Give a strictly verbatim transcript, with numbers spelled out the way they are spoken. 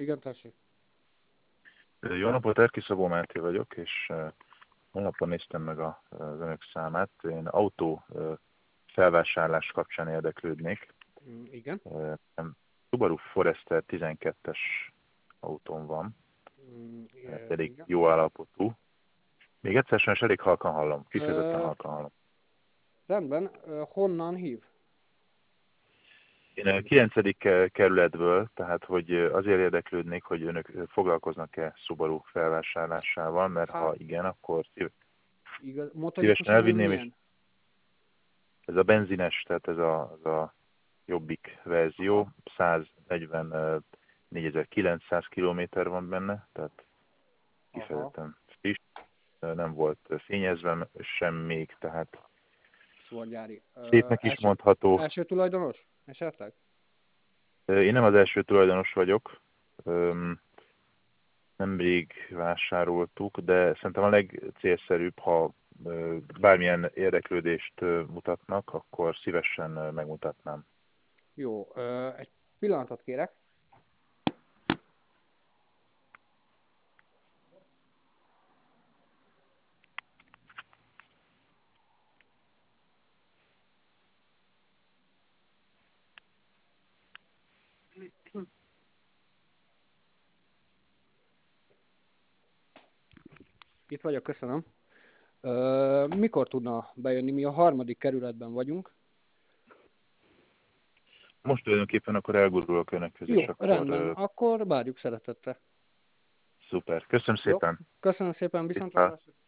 Igen, tessék. Jó napot, Erki Szabó Máté vagyok, és honlapon néztem meg a, az önök számát. Én autó felvásárlás kapcsán érdeklődnék. Mm, igen. Subaru Forester tizenkettes autón van, Mm, elég igen. jó állapotú. Még egyszer sem, és elég halkan hallom, kifejezetten Ö, halkan hallom. rendben, Ö, honnan hív? Én a kilencedik kerületből, tehát hogy azért érdeklődnék, hogy önök foglalkoznak-e Subaru felvásárlásával, mert Hát, ha igen, akkor szív- igaz, szívesen motorikusan ön elvinném, és milyen? ez a benzines, tehát ez a, az a jobbik verzió, Aha, száznegyvennégyezer-kilencszáz kilométer van benne, tehát aha, kifejezetten friss, nem volt fényezve sem még, tehát szóval gyári. Ö, szépnek is első, mondható. első tulajdonos? Esetleg? Én nem az első tulajdonos vagyok, nemrég vásároltuk, de szerintem a legcélszerűbb, ha bármilyen érdeklődést mutatnak, akkor szívesen megmutatnám. Jó, ö, egy pillanatot kérek. Itt vagyok, köszönöm. Ö, mikor tudna bejönni? Mi a harmadik kerületben vagyunk. Most tulajdonképpen akkor elgurulok önökhöz, és Jó, akkor rendben. uh, Akkor várjuk szeretettel. szuper. Köszönöm Jó, szépen. köszönöm szépen, Viszlát. viszontlátásra.